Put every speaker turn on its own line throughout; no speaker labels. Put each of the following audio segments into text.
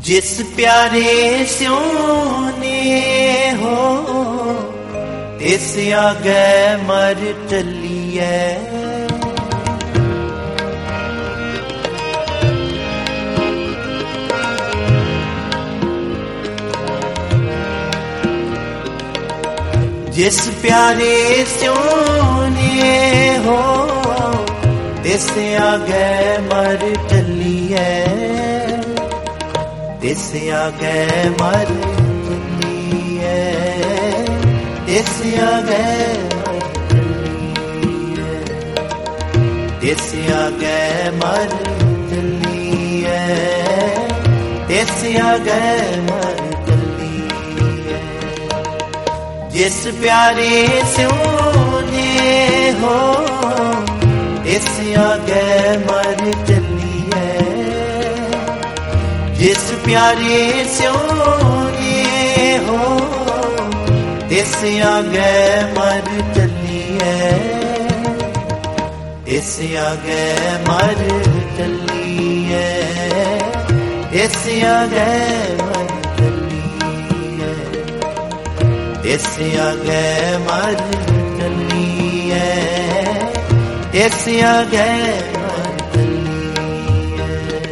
जिस प्यारे स्योने हो तिस आगे मर टलिए। जिस प्यारे स्योने हो तिस आगे मर टलिए। तिस आगे मर टलिए। तिस आगे तिस आगे मर टलिए। तिस आगे मर टलिए। जिस प्यारे स्योने हो तिस आगे मर टलिए। जिस प्यारे स्योने हो तिस आगे मर टलिए। तिस आगे मर टलिए। तिस आगे मर टलिए। तिस आगे मर टलिए। तिस आगे मर टलिए।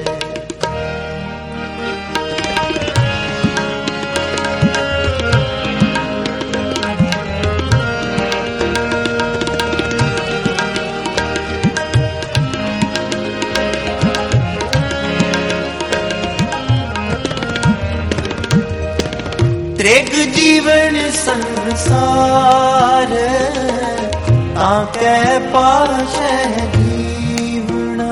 त्रिग जीवन संसार ताके पाशे जीवना।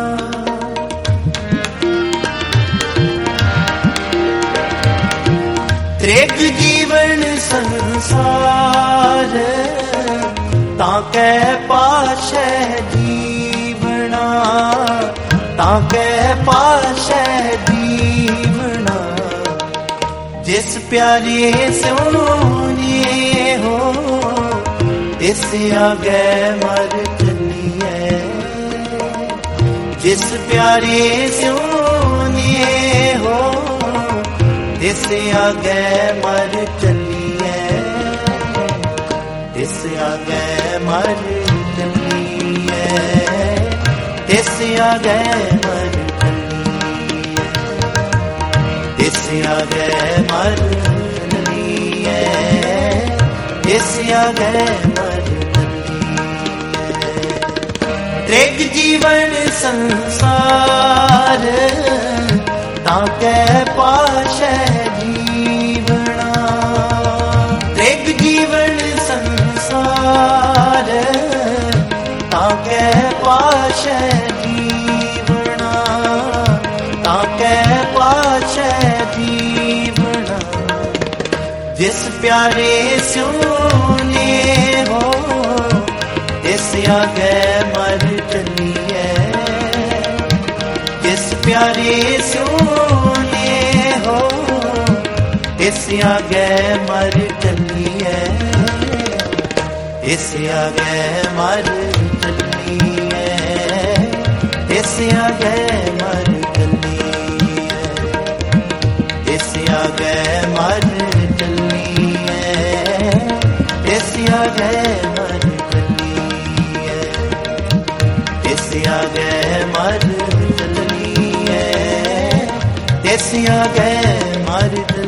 त्रिग जीवन संसार ताके पाशे जीवना। ताके पाशे जीवना। जिस प्यारे स्योने हो तिस आगे मर टलिए। जिस प्यारे स्योने हो तिस आगे मर टलिए। तिस आगे मर टलिए। तिस आगे मर टलिए। तिस आगे मर टलिए। तिस आगे मर टलिए। त्रिग जीवन संसार ताके पाशे जीवना। त्रिग जीवन संसार ताके पाशे जीवना। ताके पाशे जीवना। जिस प्यारे स्योने हो तिस आगे मर टलिए। जिस प्यारे स्योने हो तिस आगे मर टलिए। तिस आगे मर टलिए। तिस आगे मर टलिए। तिस आगे मर टलिए। तिस आगे मर टलिए। तिस आगे मर टलिए। तिस आगे मर टलिए।